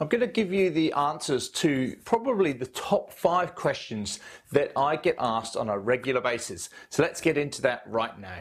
I'm going to give you the answers to probably the top 5 questions that I get asked on a regular basis. So let's get into that right now.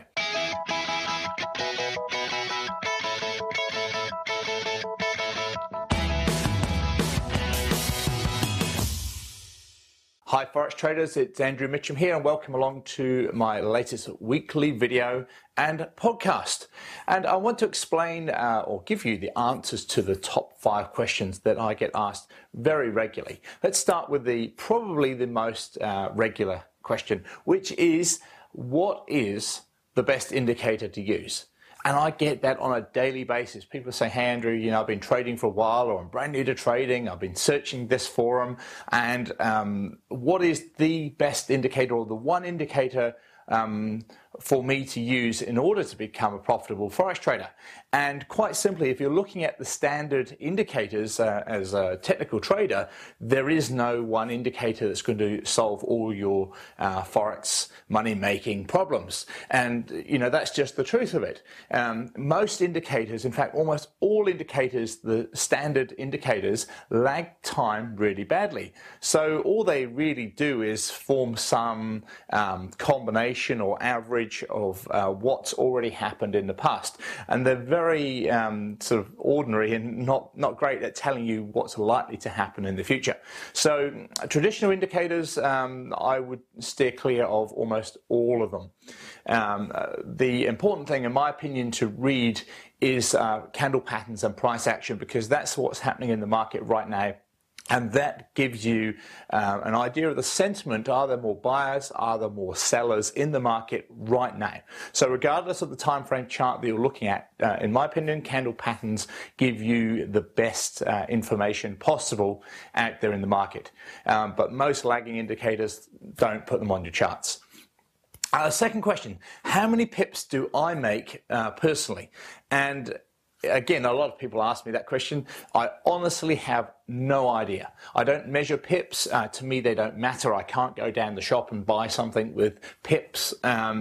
Hi Forex traders, it's Andrew Mitchum here and welcome along to my latest weekly video and podcast. And I want to explain or give you the answers to the top 5 questions that I get asked very regularly. Let's start with probably the most regular question, which is, what is the best indicator to use? And I get that on a daily basis. People say, hey Andrew, I've been trading for a while, or I'm brand new to trading, I've been searching this forum, and what is the best indicator, or the one indicator for me to use in order to become a profitable Forex trader? And quite simply, if you're looking at the standard indicators as a technical trader, there is no one indicator that's going to solve all your Forex money-making problems. And, that's just the truth of it. Most indicators, in fact, almost all indicators, the standard indicators, lag time really badly. So all they really do is form some combination or average of what's already happened in the past. And they're very sort of ordinary and not great at telling you what's likely to happen in the future. So traditional indicators, I would steer clear of almost all of them. The important thing, in my opinion, to read is candle patterns and price action, because that's what's happening in the market right now. And that gives you an idea of the sentiment. Are there more buyers? Are there more sellers in the market right now? So regardless of the time frame chart that you're looking at, in my opinion, candle patterns give you the best information possible out there in the market. But most lagging indicators, don't put them on your charts. Second question, how many pips do I make personally? And again, a lot of people ask me that question. I honestly have no idea. I don't measure pips. To me, they don't matter. I can't go down the shop and buy something with pips.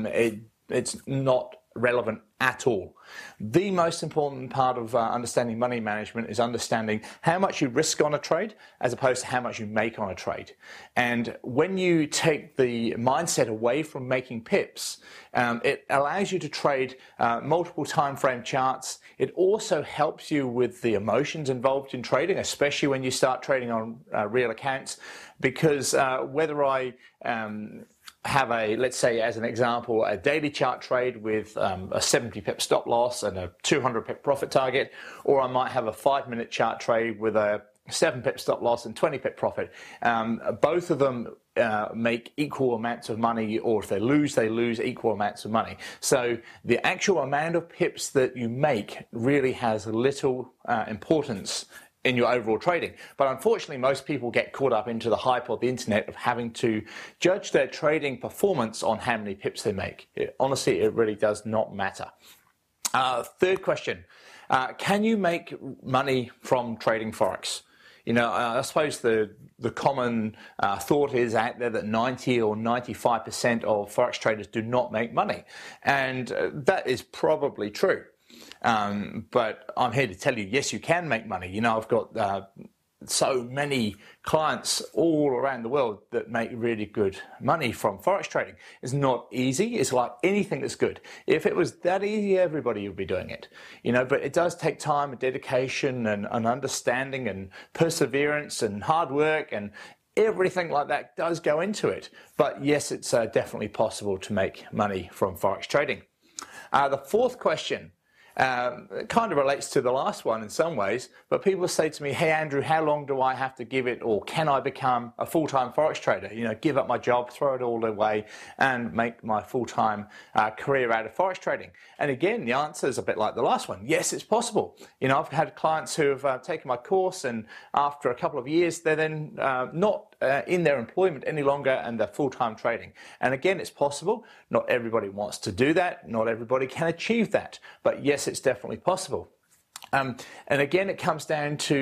It's not relevant at all. The most important part of understanding money management is understanding how much you risk on a trade as opposed to how much you make on a trade. And when you take the mindset away from making pips, it allows you to trade multiple time frame charts. It also helps you with the emotions involved in trading, especially when you start trading on real accounts, because whether I have let's say as an example, a daily chart trade with a 70 pip stop loss and a 200 pip profit target, or I might have a 5-minute chart trade with a 7 pip stop loss and 20 pip profit. Both of them make equal amounts of money, or if they lose equal amounts of money. So the actual amount of pips that you make really has little importance in your overall trading. But unfortunately, most people get caught up into the hype of the internet of having to judge their trading performance on how many pips they make. Honestly, it really does not matter. Third question, can you make money from trading Forex? I suppose the common thought is out there that 90 or 95% of Forex traders do not make money. And that is probably true. But I'm here to tell you, yes, you can make money. I've got so many clients all around the world that make really good money from Forex trading. It's not easy. It's like anything that's good. If it was that easy, everybody would be doing it. But it does take time and dedication and understanding and perseverance and hard work, and everything like that does go into it. But yes, it's definitely possible to make money from Forex trading. The fourth question, it kind of relates to the last one in some ways, but people say to me, hey Andrew, how long do I have to give it, or can I become a full-time Forex trader? Give up my job, throw it all away and make my full-time career out of Forex trading. And again, the answer is a bit like the last one. Yes, it's possible. I've had clients who have taken my course, and after a couple of years, they're then not in their employment any longer, and they're full-time trading. And again, it's possible. Not everybody wants to do that. Not everybody can achieve that. But yes, it's definitely possible. And again, it comes down to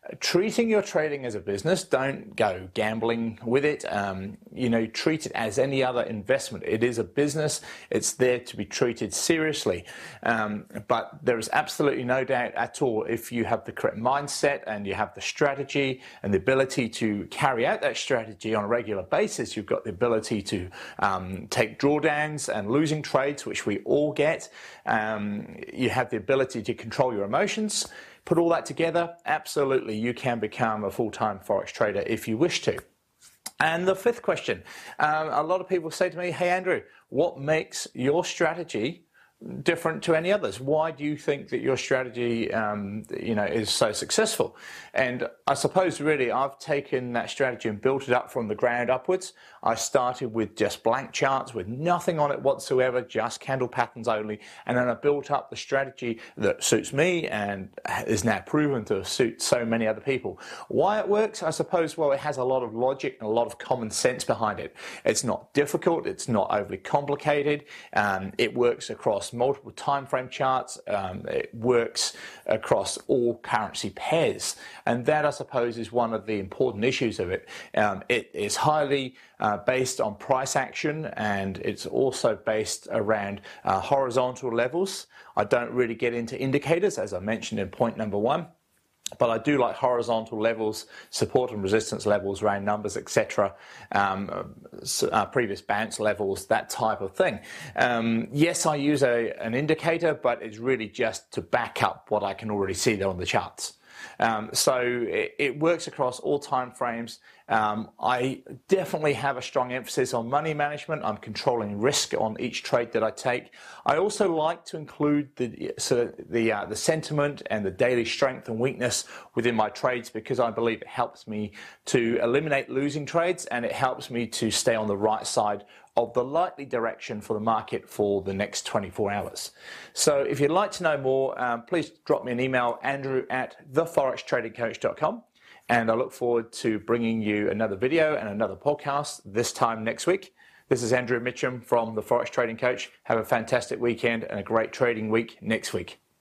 treating your trading as a business. Don't go gambling with it. Treat it as any other investment. It is a business. It's there to be treated seriously. But there is absolutely no doubt at all, if you have the correct mindset and you have the strategy and the ability to carry out that strategy on a regular basis, you've got the ability to take drawdowns and losing trades, which we all get. You have the ability to control your emotions. Put all that together, absolutely, you can become a full-time Forex trader if you wish to. And the fifth question, a lot of people say to me, hey Andrew, what makes your strategy different to any others? Why do you think that your strategy is so successful? And I suppose really I've taken that strategy and built it up from the ground upwards. I started with just blank charts with nothing on it whatsoever, just candle patterns only, and then I built up the strategy that suits me and is now proven to suit so many other people. Why it works? I suppose, well, it has a lot of logic and a lot of common sense behind it. It's not difficult, it's not overly complicated, it works across multiple time frame charts, it works across all currency pairs, and that I suppose is one of the important issues of it. It is highly based on price action, and it's also based around horizontal levels. I don't really get into indicators, as I mentioned in point number 1. But I do like horizontal levels, support and resistance levels, round numbers, etc., previous bounce levels, that type of thing. Yes, I use an indicator, but it's really just to back up what I can already see there on the charts. So it works across all time frames. I definitely have a strong emphasis on money management. I'm controlling risk on each trade that I take. I also like to include the sentiment and the daily strength and weakness within my trades, because I believe it helps me to eliminate losing trades, and it helps me to stay on the right side of the likely direction for the market for the next 24 hours. So if you'd like to know more, please drop me an email, andrew@theforextradingcoach.com. And I look forward to bringing you another video and another podcast this time next week. This is Andrew Mitchum from The Forex Trading Coach. Have a fantastic weekend and a great trading week next week.